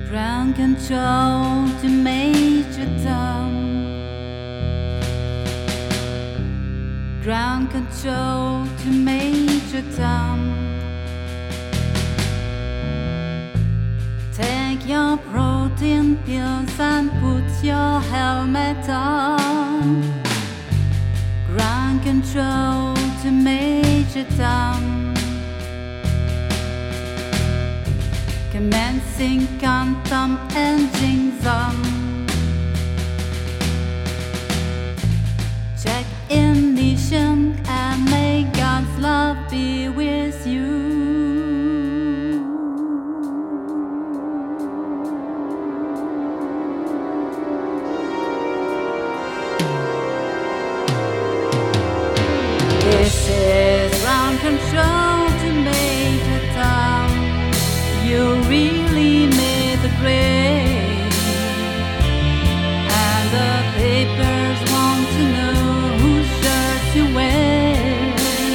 Ground control to Major Tom. Ground control to Major Tom. Take your protein pills and put your helmet on. Ground control to Major Tom. Commencing quantum engines on. Check ignition and may God's love be with you. This is ground control to Major Tom. You really made the grade, and the papers want to know whose shirt you wear.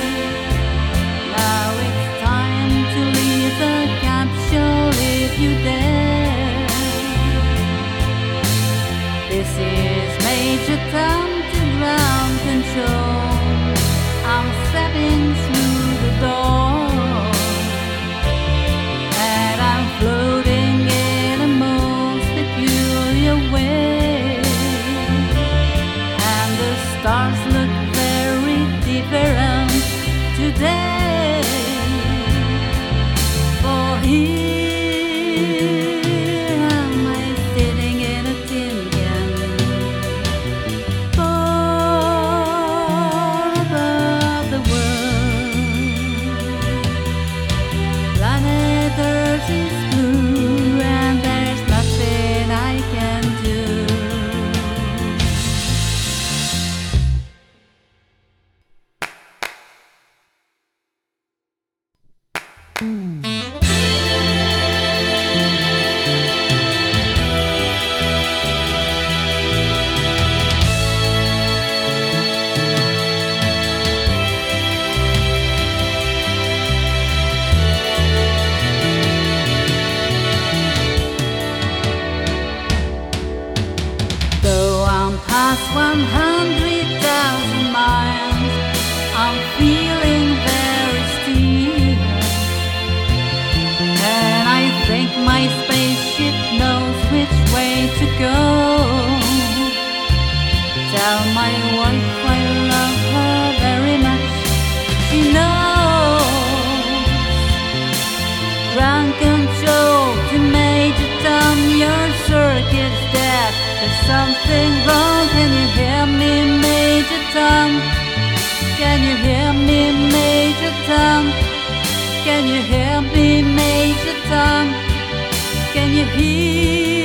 Now it's time to leave the capsule if you dare. This is Major Tom to ground control. I'm stepping through the door, and I'm floating in a most peculiar way, and the stars look very different today. For here am I sitting in a tin can, far above the world. Planet Earth is blue, and there's nothing I can do. Though I'm past 100,000 miles, I'm feeling very still, and I think my spaceship knows which way to go. Tell my wife I love her very much, she knows. Ground control to Major Tom, your circuit's dead. There's something wrong, can you hear me, Major Tom? Can you hear me, Major Tom? Can you hear me, Major Tom? Can you hear